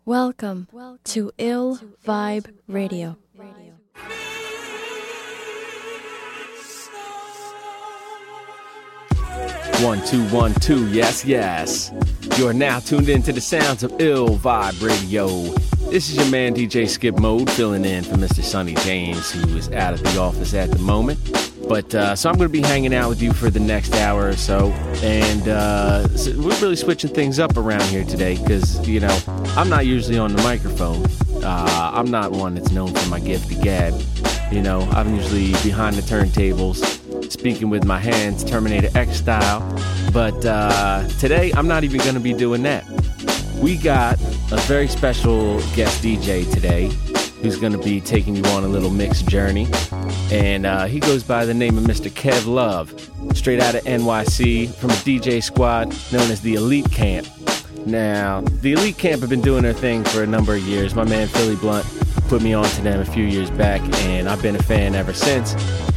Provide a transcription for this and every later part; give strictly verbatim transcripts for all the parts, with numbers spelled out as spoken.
Welcome to Ill Vibe Radio. One, two, one, two, yes, yes. You are now tuned in to the sounds of Ill Vibe Radio. This is your man D J Skip Mode filling in for Mister Sonny James, who is out of the office at the moment. But uh, so I'm going to be hanging out with you for the next hour or so, and uh, so we're really switching things up around here today because, you know, I'm not usually on the microphone. Uh, I'm not one that's known for my gift of gab. You know, I'm usually behind the turntables, speaking with my hands, Terminator X style. But uh, today, I'm not even going to be doing that. We got a very special guest D J today who's going to be taking you on a little mixed journey. And uh, he goes by the name of Mister Kev Love, straight out of N Y C from a D J squad known as the Elite Camp. Now, the Elite Camp have been doing their thing for a number of years. My man Philly Blunt put me on to them a few years back, and I've been a fan ever since.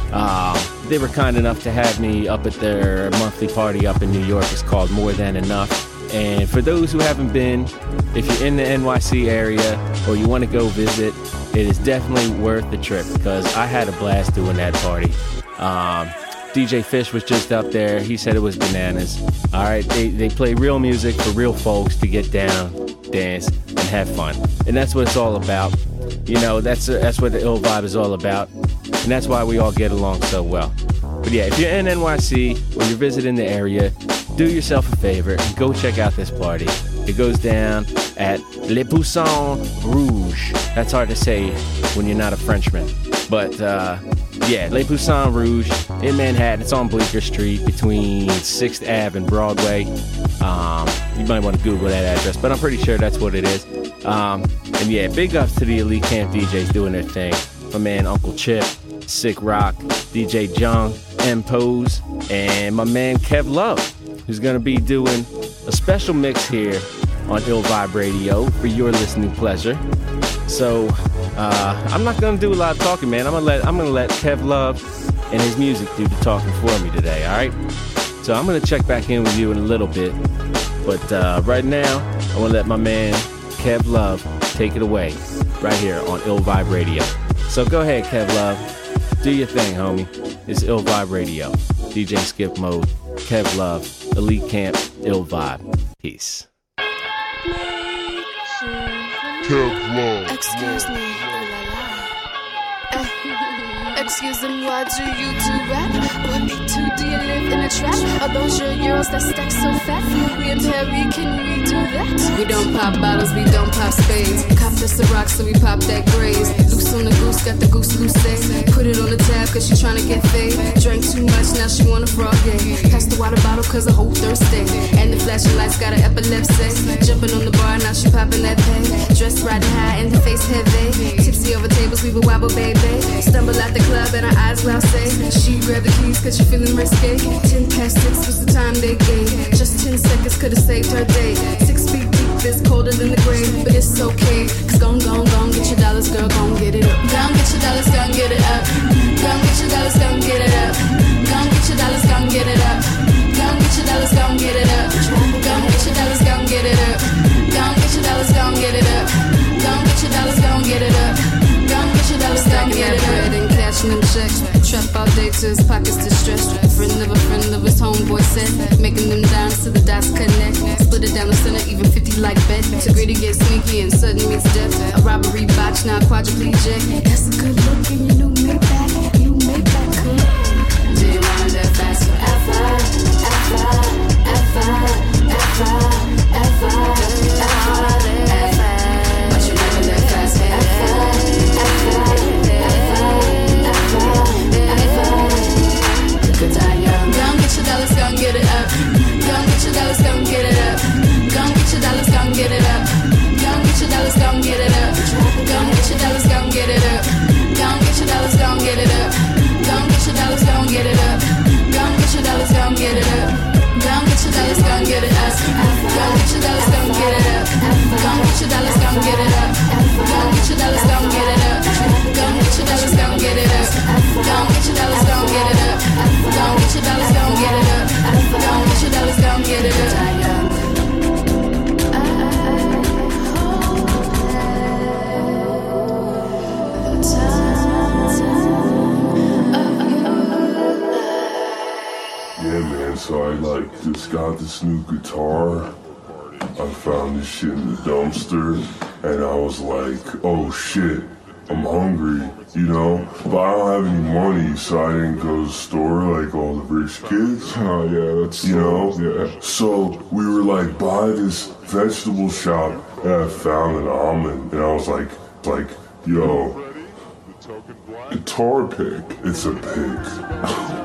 Uh, they were kind enough to have me up at their monthly party up in New York. It's called More Than Enough. And for those who haven't been, if you're in the N Y C area or you want to go visit, it is definitely worth the trip because I had a blast doing that party. Um, D J Fish was just up there. He said it was bananas. All right, they, they play real music for real folks to get down, dance, and have fun. And that's what it's all about. You know, that's uh, that's what the Ill Vibe is all about. And that's why we all get along so well. But yeah, if you're in N Y C or you're visiting the area, do yourself a favor and go check out this party. It goes down at Le Poussin Rouge. That's hard to say when you're not a Frenchman. But uh, yeah, Le Poussin Rouge in Manhattan. It's on Bleecker Street between sixth Avenue and Broadway. Um, you might want to Google that address, but I'm pretty sure that's what it is. Um, and yeah, big ups to the Elite Camp D Js doing their thing. My man Uncle Chip, Sick Rock, D J Jung, M-Pose, and my man Kev Love, who's going to be doing a special mix here on Ill Vibe Radio for your listening pleasure. So uh, I'm not going to do a lot of talking, man. I'm going to let I'm going to let Kev Love and his music do the talking for me today, all right? So I'm going to check back in with you in a little bit. But uh, right now, I want to let my man Kev Love take it away right here on Ill Vibe Radio. So go ahead, Kev Love. Do your thing, homie. It's Ill Vibe Radio. D J Skip Mode, Kev Love, Elite Camp, Ill Vibe. Peace. Kev Love. Excuse me. Excusez-moi, do you do rap? Or me too, do you live in a trap? Are those your euros that stack so fat? Me and Terry, can we do that? We don't pop bottles, we don't pop spades. Cop us a rock, so we pop that graze. Loose on the goose, got the goose loose say. Put it on the tab, cause she tryna get fade. Drank too much, now she want a frog day. Pass the water bottle, cause a whole thirsty. And the flashing lights got an epilepsy. Jumping on the bar, now she popping that pay. Dressed riding high and the face heavy. Tipsy over tables, we would wobble, baby. Stumble out the club and her eyes loud say she grabbed the keys cause she feeling risky. Ten past six was the time they gave. Just ten seconds could've saved her day. Six feet deep is colder than the grave, but it's okay. Cause gon' gon' gon' get your dollars, girl, gon' get it up. Gon' get your dollars, gon' get it up. Gon' get your dollars, gon' get it up. Gon' get your dollars, gon' get it up. Gon' get your dollars, gon' get it up. Gon' get your dollars, gon' get it up. Gon' get your dollars, gon' get it up. Gon' get your dollars, gon' get it up. Gon' get your dollars, gon' get it up. And cashing them checks. Trap all day to his pockets distressed. A friend of a friend of his homeboy said, making them dimes till the dots connect. Split it down the center, even fifty like bet. To greedy get sneaky and sudden meets death. A robbery botch, now quadriplegic. That's a good look and you knew Maybach. You Maybach could. Do you wanna live fast forever? Ever, ever, ever, ever, ever, ever. But you never live fast forever, ever, ever, ever, ever. Good time, young. Gon' get your dollars, gon' get it up. Gon' get your dollars, gon' get it up. Gon' get your dollars, gon' get it up. Gon' get your dollars, gon' get it up. Gon' get your dollars, gon' get it up. Gon' get your dollars, gon' get it up. Gon' get your dollars, gon' get it up. Gon' get your dollars, gon' get it up. Gon' get your dollars, gon' get it up. just got this new guitar. I found this shit in the dumpster, and I was like, oh shit, I'm hungry, you know? But I don't have any money, so I didn't go to the store like all the rich kids. Oh yeah, that's you know? Yeah. So we were like by this vegetable shop, and I found an almond, and I was like, like, yo, guitar pick. it's a pig.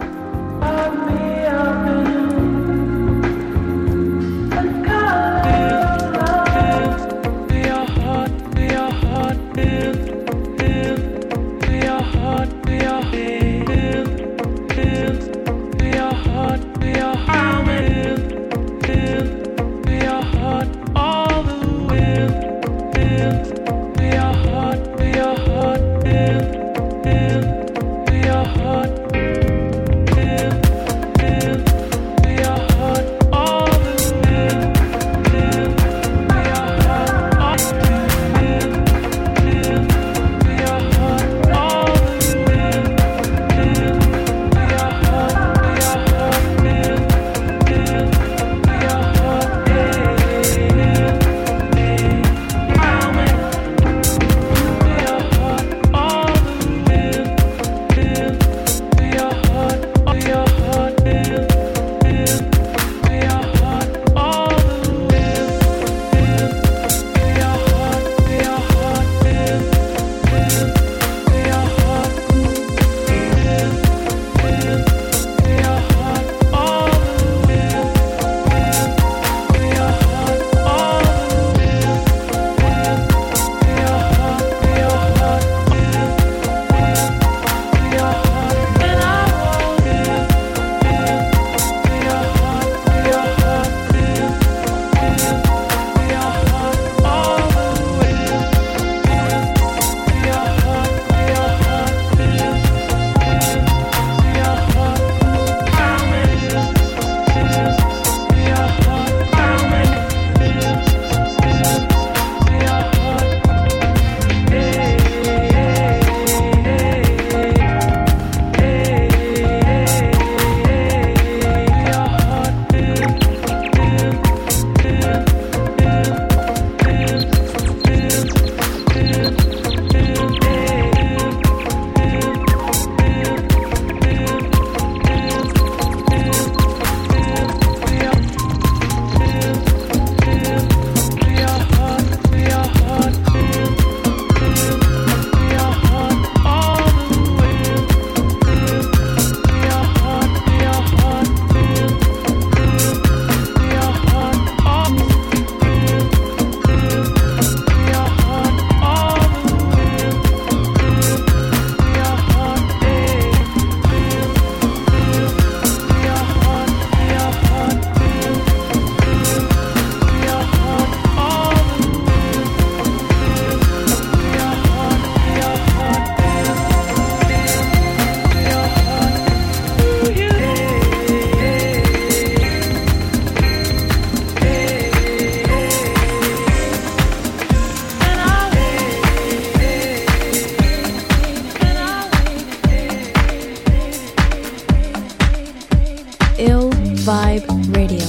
Ill Vibe Radio.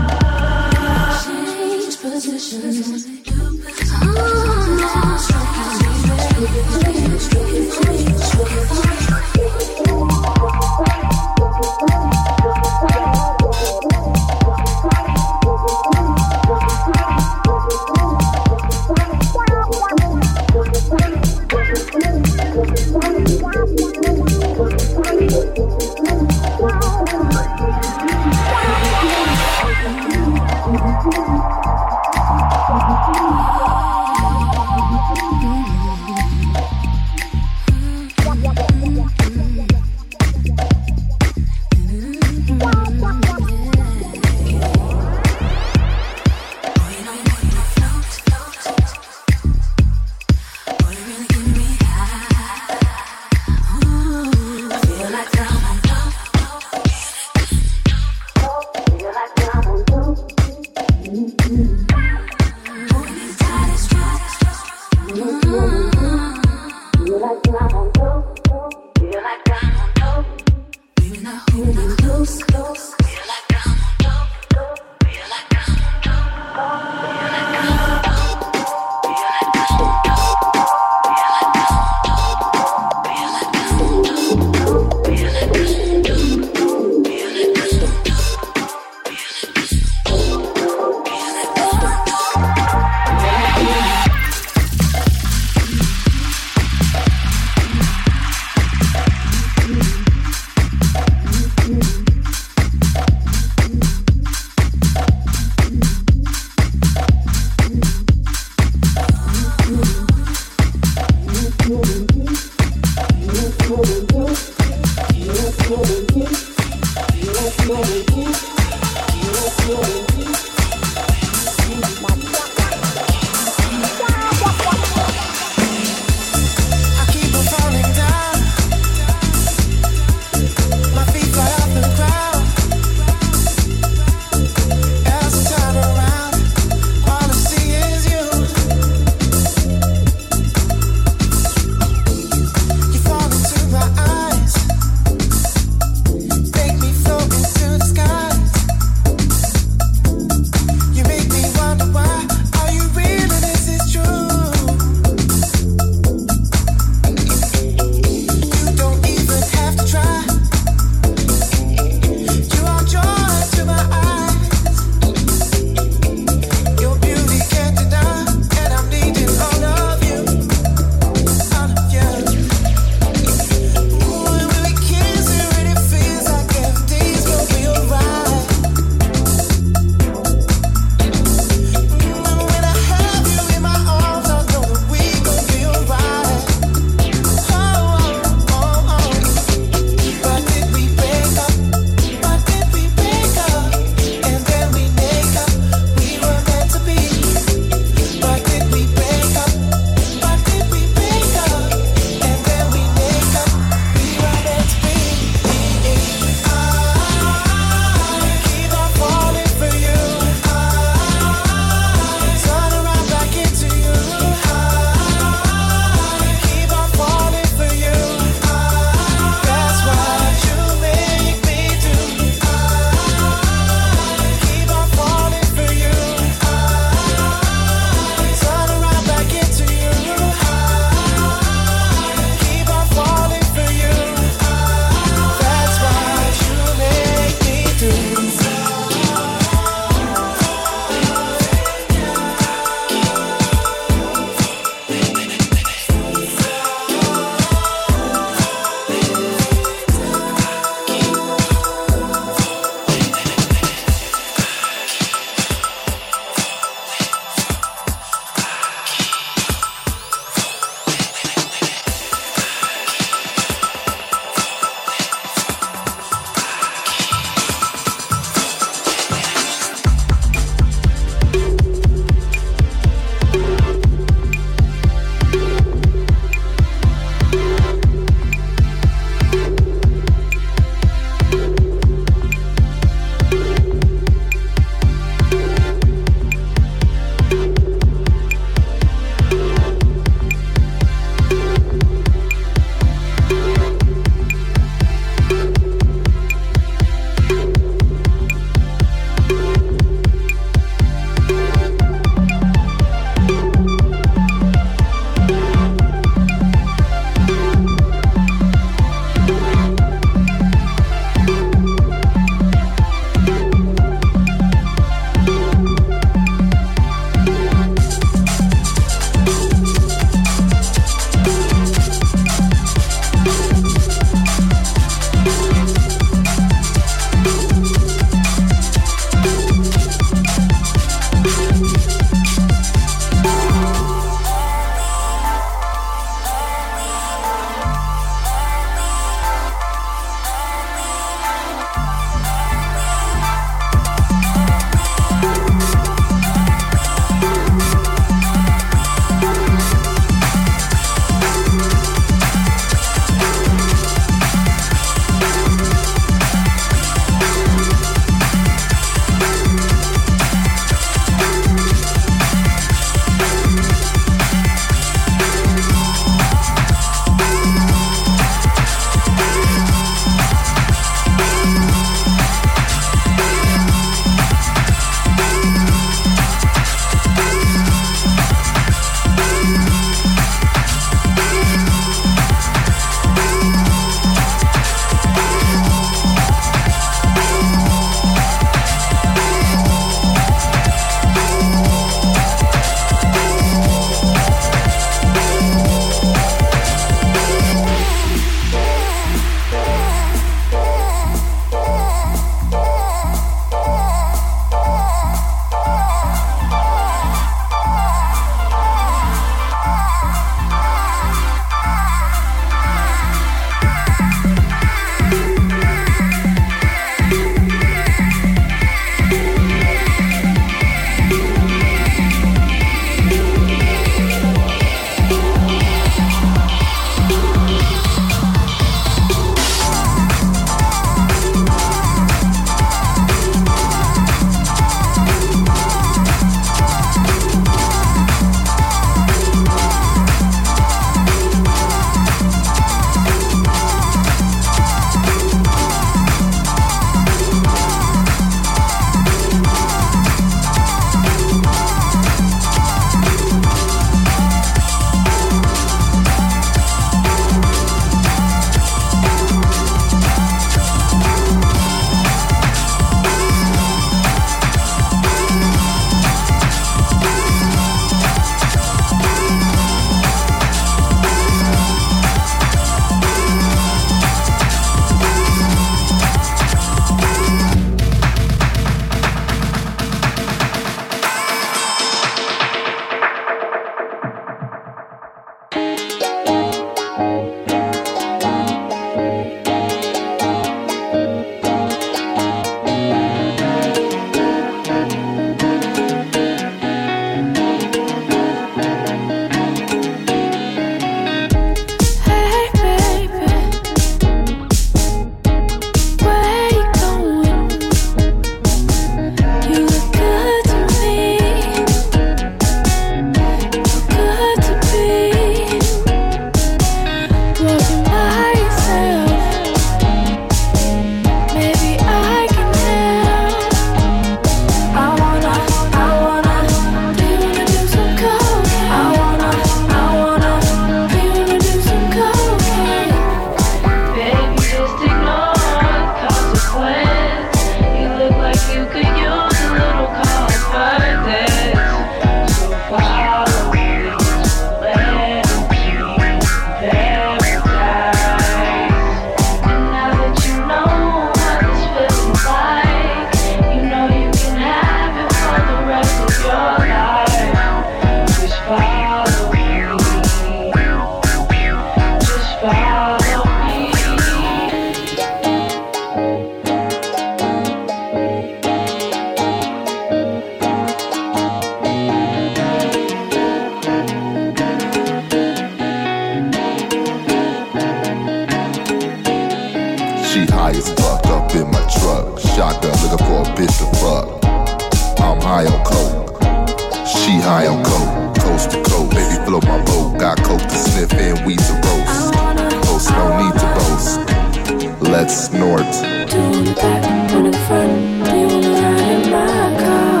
bit the fuck. I'm high on coke, she high on coke. Coast to coast, baby float my boat. Got coke to sniff and weed to roast. Post no need to boast. Let's snort. Do you wanna back, wanna front? Do you wanna ride in my car?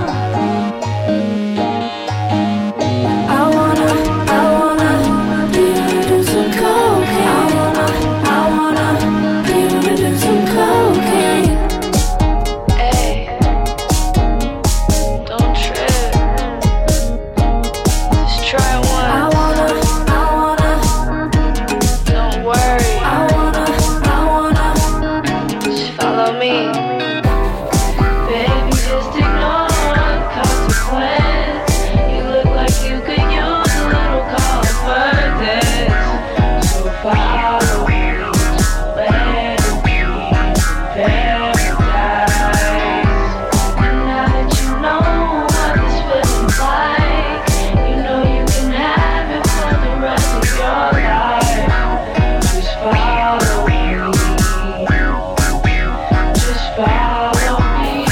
I wanna, I wanna, do you wanna do some cocaine? I wanna, I wanna, do you wanna do some cocaine? Hey, don't trip. Just try one. I wanna, I wanna, Don't worry. I wanna, I wanna. Just follow me. Baby, just ignore the consequence. You look like you could use a little confidence. So follow me to where we paradise. And now that you know what this feeling's like, you know you can have it for the rest of your life. Just follow me. Just follow me.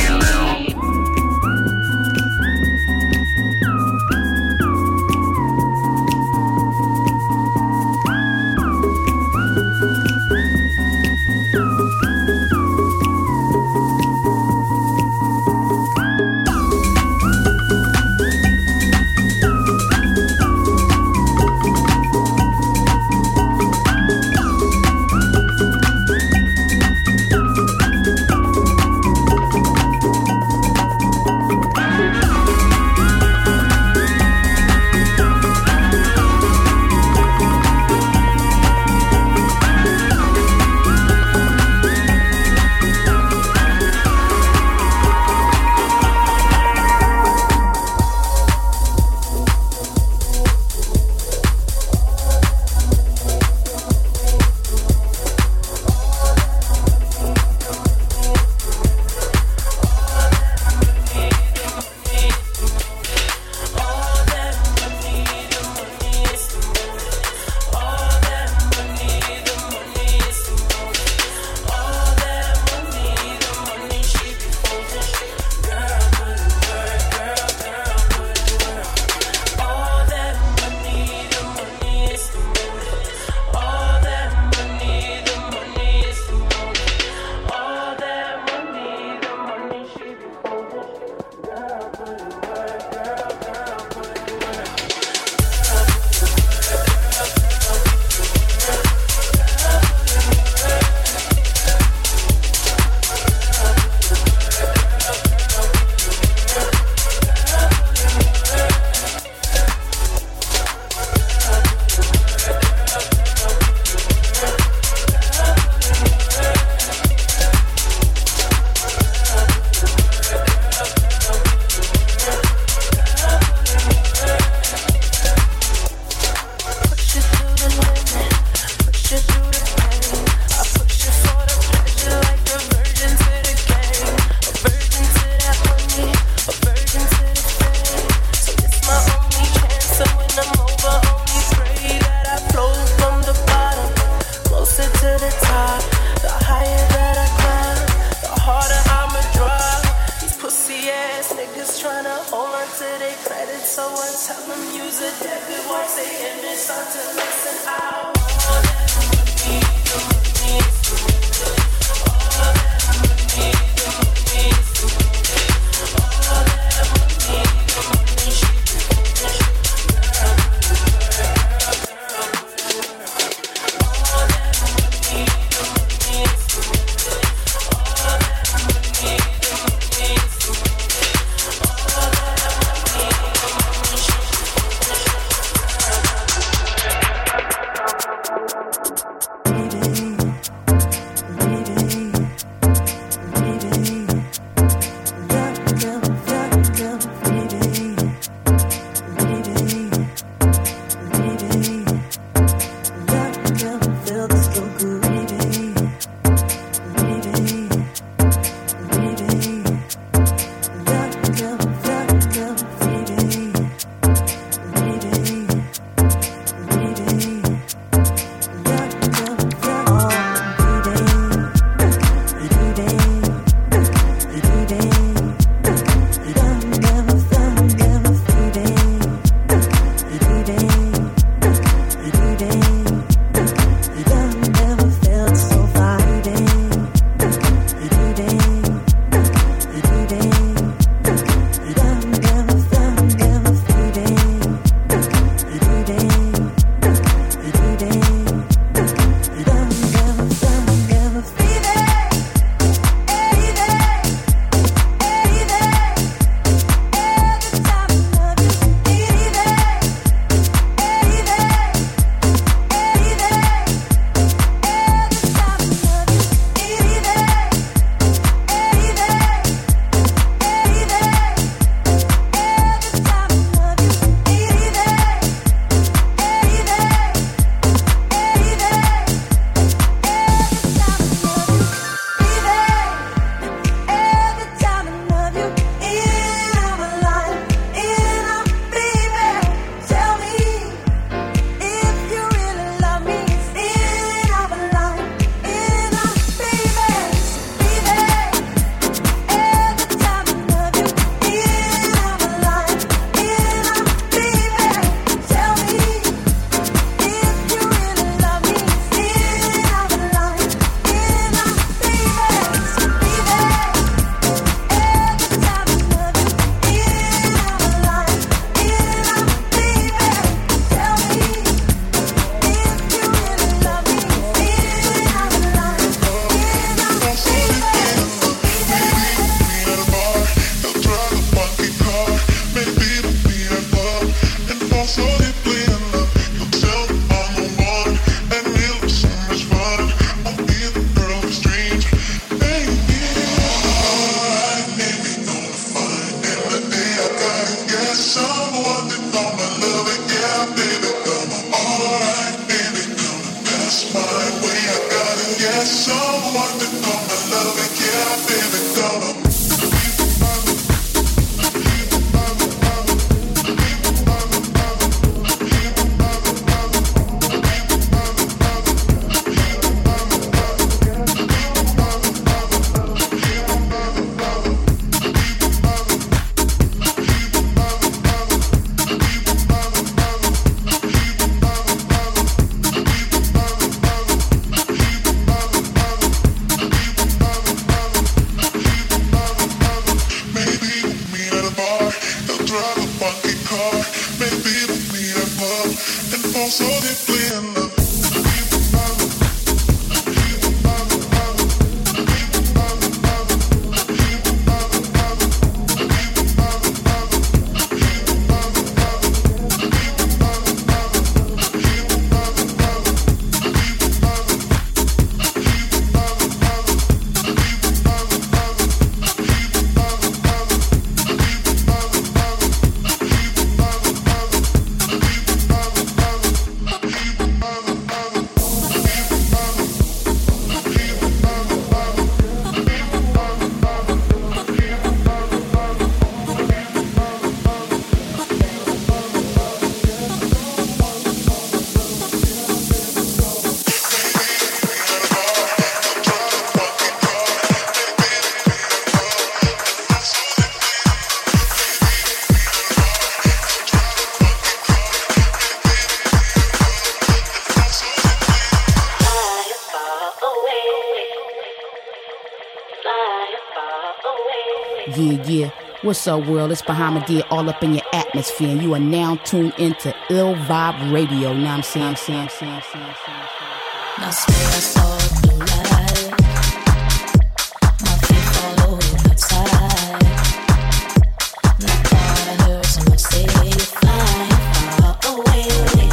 Yeah, yeah. What's up, world? It's Bahamadia all up in your atmosphere, and you are now tuned into Ill Vibe Radio. Now I'm saying, saying, saying, saying, saying. I swear I saw a blue light. My feet follow the tide. And I thought I heard someone say you're flying far away.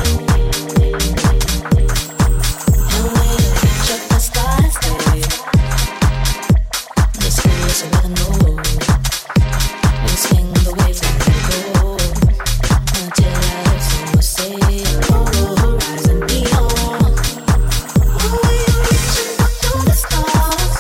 And when you reach up the sky, stay. This is where the know. We swing the waves and we go until I heard someone say, oh, rise and beyond. Oh, you're reaching up to the stars.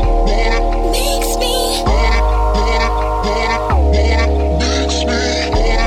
Makes me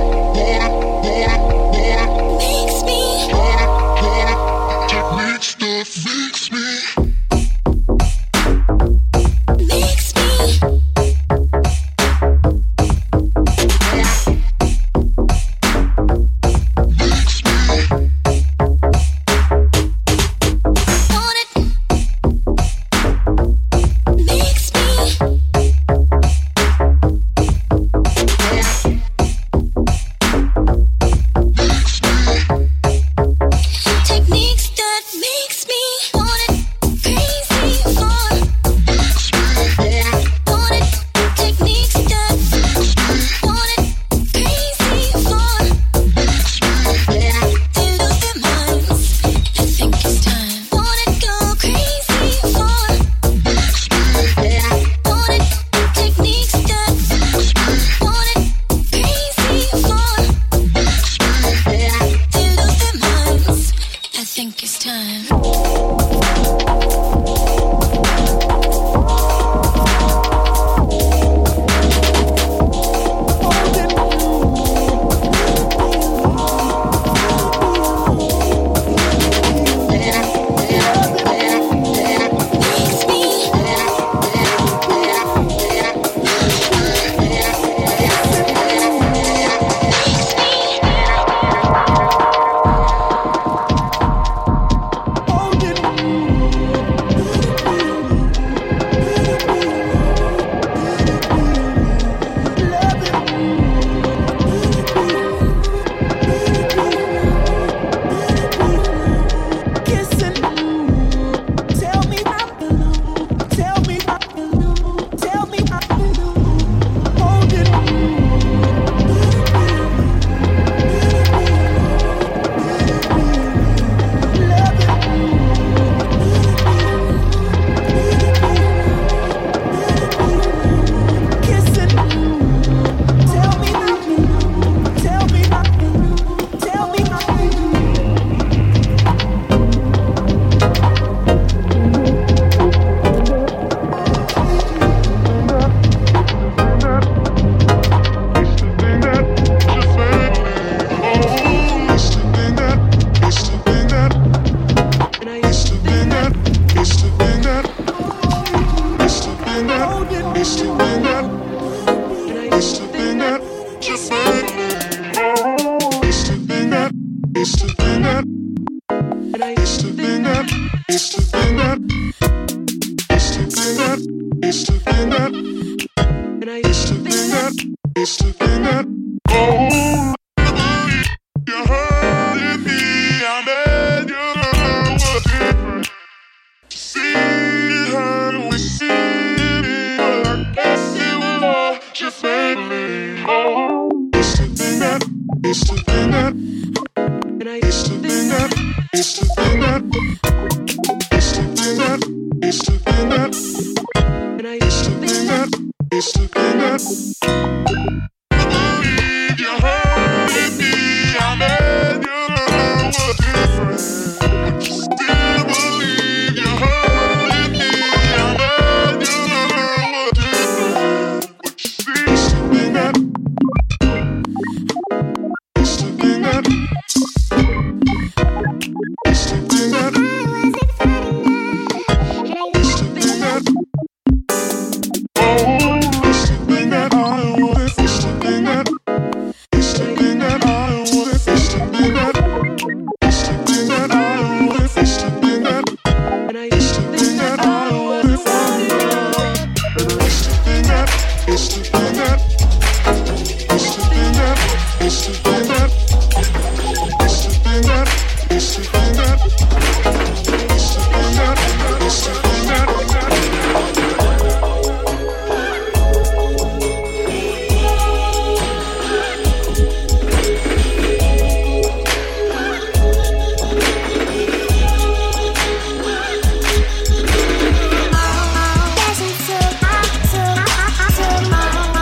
your family. Oh, used to think that, used to think that, and I used to think that, used to think that, used to think that, used to think that, and I used to think that, used to think that. Oh, you hurting me, I made you was different. See her, we see it, but I guess it was your family. Oh, used to think that, used to think that, and I used to think that, used to think that, used to think that, used to think that, and I used to think that, used to think that. You hurting me, I made you was different. But you still believe you hurting me, I made you was different. But you see, used to think that, used to think that, used to think that, used to think that. Oh, used to think that I was, used to think that. Used to think that I was, used to think that, used to think that I was, used to think that, and I used to think that I was, used to think that, used to think that, used to think that, used to think that, used to think that, used to think that, used to think that, used to think that. Dancing to, to, to my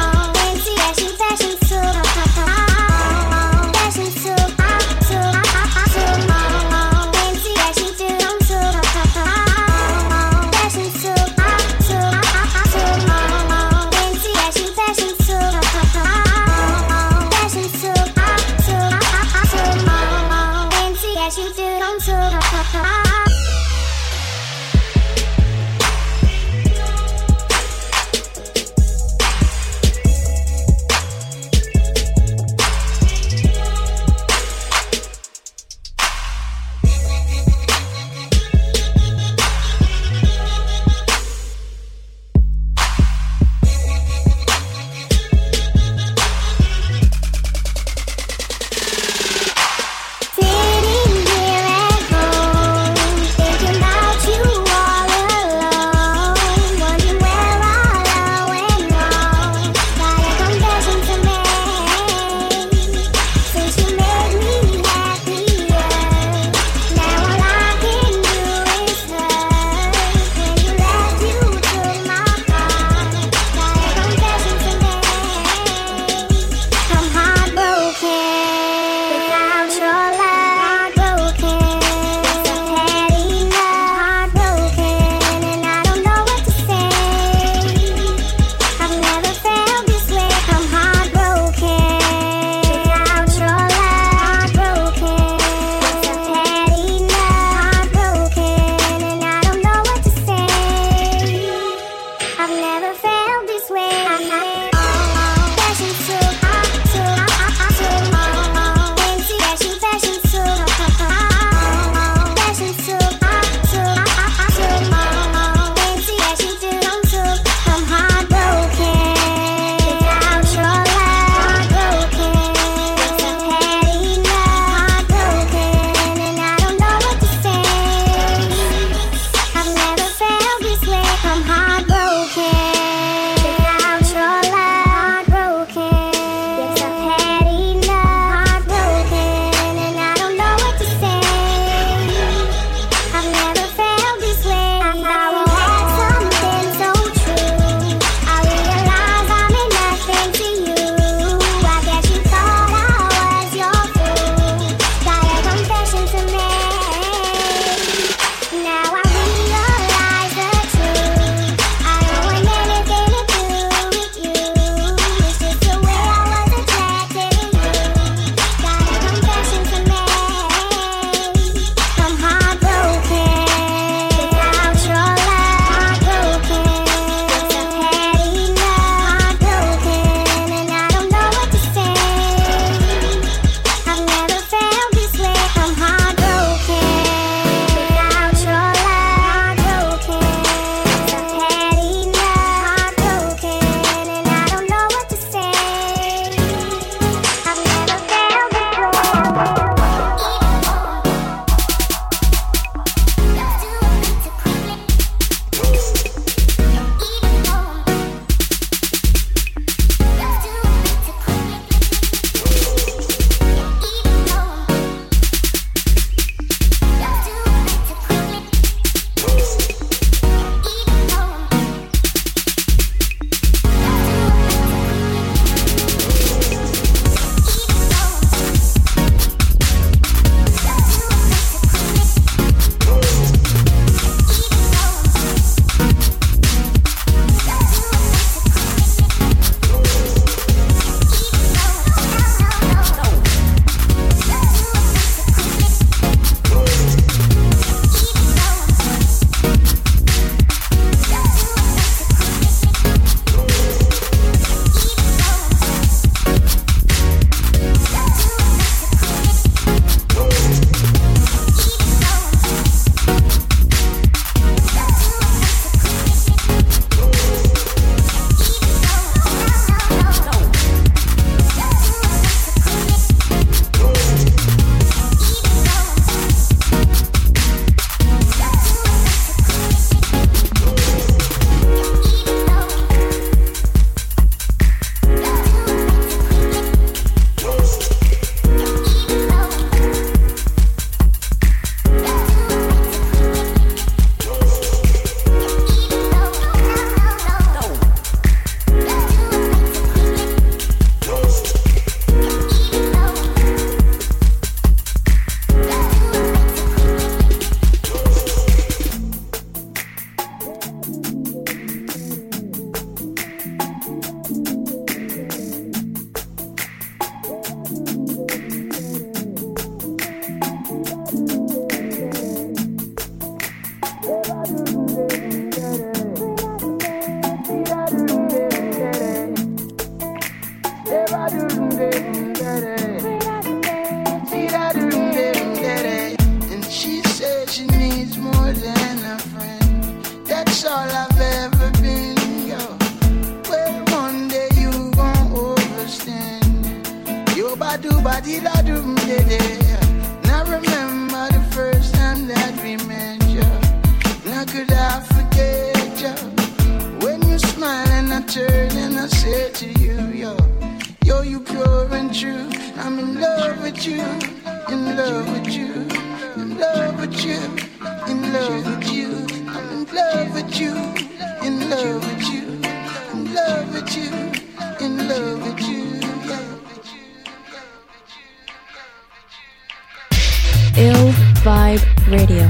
What did I do today? Now remember the first time that we met you. Now could I forget you? When you smile and I turn and I say to you, yo, yo, you pure and true. I'm in love with you, in love with you, in love with you, in love with you. I'm in love with you, in love with you, in love with you, in love with you. Ill Vibe Radio.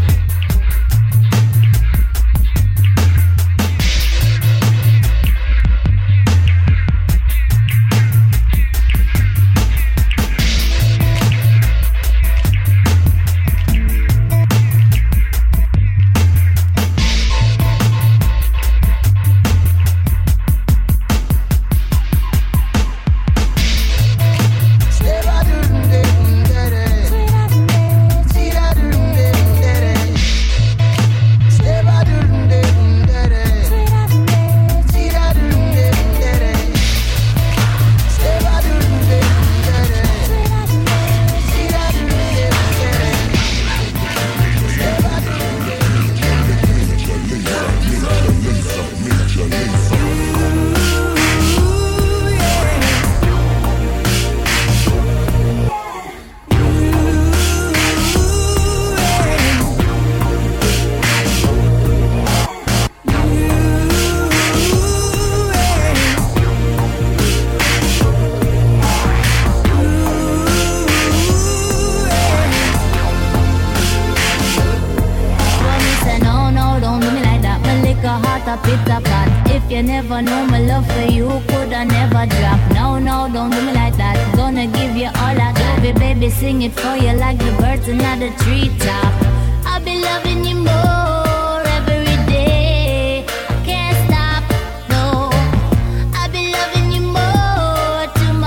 You never know my love for you could I never drop. No, no, don't do me like that. Gonna give you all I got. Baby, baby, sing it for you like the birds in the treetop. I'll be loving you more every day. I can't stop, no. I'll be loving you more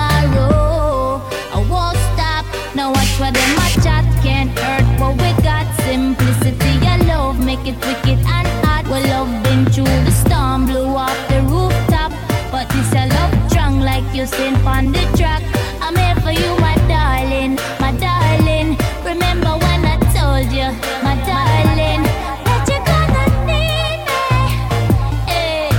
tomorrow. I won't stop. Now watch what them a chat can't hurt what we got. Simplicity, your love, make it wicked and hot. We're loving through the storm, blew off the rooftop. But this a love strong like you sing on the track. I'm here for you, my darling, my darling. Remember when I told you, my darling, that you're gonna need me. Hey.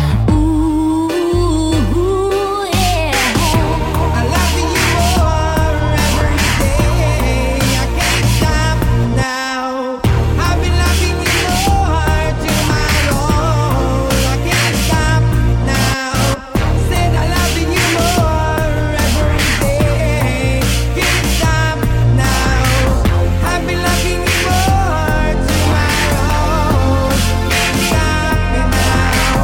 Ooh, ooh, yeah. I'm loving you more every day. I can't stop now. I've been loving you more tomorrow. I can't stop now. Said I'm loving you more every day. Can't stop now. I've been loving you more tomorrow. Can't stop me now.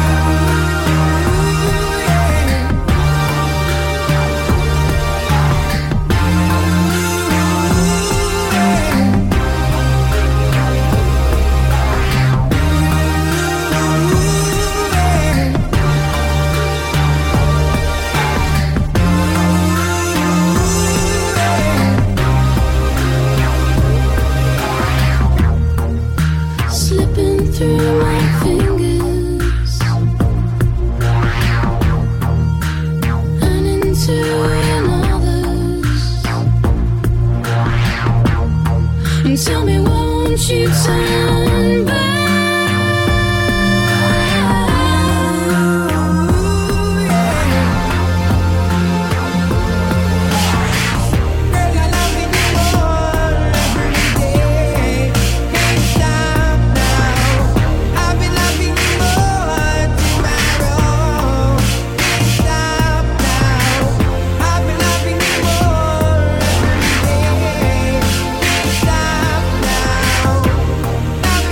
Slipping through my fingers and into another's. And tell me, won't you turn back? Girl, I'm loving you more every day. Can't stop now. I've been loving you more tomorrow. Can't stop now. I've been loving you more every day. Can't stop now.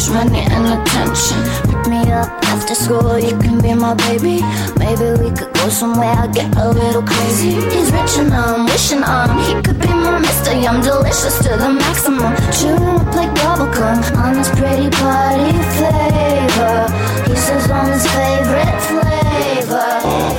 money and attention. Pick me up after school, you can be my baby. Maybe we could go somewhere, get a little crazy. He's rich and I'm wishing on he could be my Mister Yum, delicious to the maximum. Chewing up like bubblegum on his pretty body flavor. He says I'm his favorite flavor.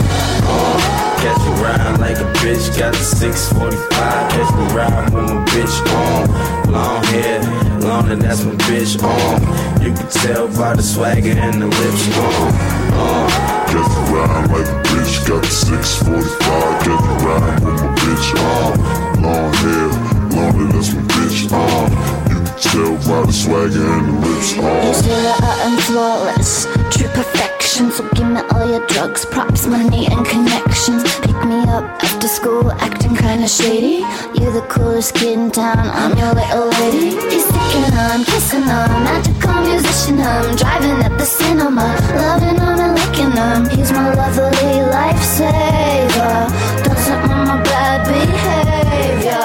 Catch me ride like a bitch, got the six forty-five. Catch me ride with my bitch on. Long hair, long and that's my bitch on. You can tell by the swagger and the lips on. Catch me ride like a bitch, got the six forty-five. Catch me ride with my bitch on. Long hair, long and that's my bitch on. You can tell by the swagger and the lips on. You're still and flawless, true perfection. So give me all your drugs, props, money and connections. Pick me up after school, acting kinda shady. You're the coolest kid in town, I'm your little lady. He's sticking on, kissing on, magical musician. I'm driving at the cinema, loving on and licking him. He's my lovely lifesaver, doesn't want my bad behavior.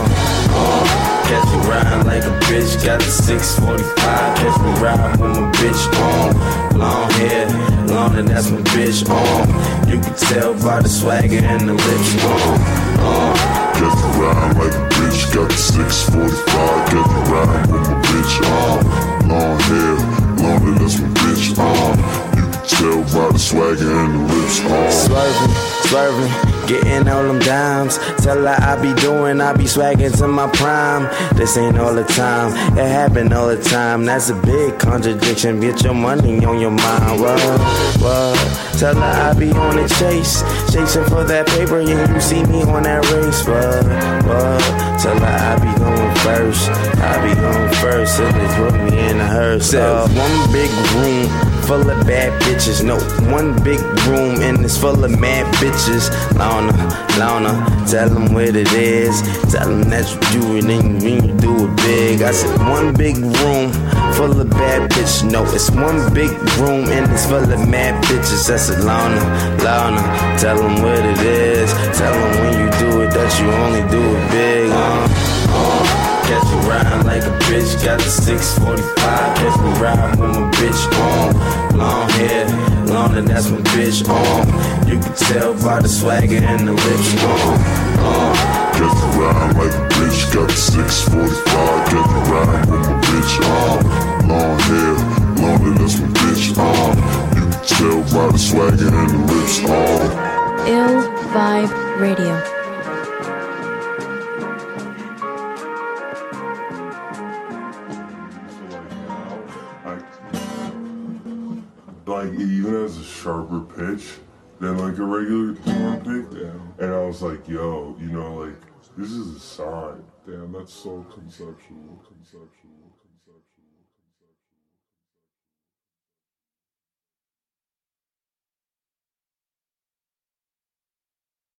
Catch me ride like a bitch, got the six forty-five. Catch me ride with my bitch on. Long hair, long and that's my bitch on. You can tell by the swagger and the lips on. Catch me ride like a bitch, got the six forty-five. Catch me ride with my bitch on. Long hair, long and that's my bitch on. You can tell by the swagger and the lips on. Swerving, swerving, getting all them dimes. Tell her I be doing, I be swagging to my prime. This ain't all the time, it happen all the time. That's a big contradiction, get your money on your mind. What, what? Tell her I be on the chase, chasing for that paper, and you see me on that race. What, what? Tell her I be going first, I be going first, so they put me in a hearse. Uh, one big room full of bad bitches, no, one big room and it's full of mad bitches. Lona, Lona, tell them what it is. Tell them that you do it and when you do it big. I said one big room full of bad bitches, no, it's one big room and it's full of mad bitches. I said Lona, Lona, tell them what it is. Tell them when you do it that you only do it big. Uh, uh. Catch me ride like a bitch, got the six forty-five. Catch me ride with my bitch on. Long hair, long and that's my bitch on. You can tell by the swagger and the lips on. Catch me ride like a bitch, got the six forty-five. Catch me ride with my bitch on. Long hair, long and that's my bitch on. You can tell by the swagger and the lips on. Ill Vibe Radio. Like, it even has a sharper pitch than like a regular guitar pick. Damn. And I was like, yo, you know, like, this is a sign. Damn, that's so conceptual, conceptual.